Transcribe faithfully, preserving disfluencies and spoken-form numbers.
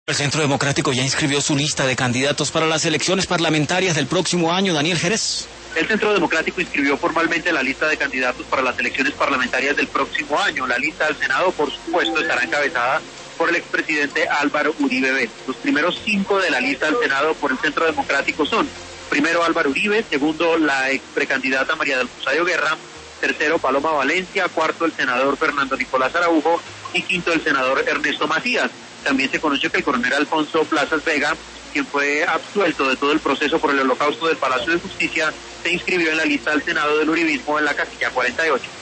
El Centro Democrático ya inscribió su lista de candidatos para las elecciones parlamentarias del próximo año. Daniel Jerez. El Centro Democrático inscribió formalmente la lista de candidatos para las elecciones parlamentarias del próximo año. La lista del Senado, por supuesto, estará encabezada por el expresidente Álvaro Uribe Vélez. Los primeros cinco de la lista del Senado por el Centro Democrático son: primero Álvaro Uribe, segundo la ex precandidata María del Rosario Guerra, tercero Paloma Valencia, cuarto el senador Fernando Nicolás Araujo y quinto el senador Ernesto Macías. También se conoció que el coronel Alfonso Plazas Vega, quien fue absuelto de todo el proceso por el holocausto del Palacio de Justicia, se inscribió en la lista del Senado del Uribismo en la casilla cuarenta y ocho.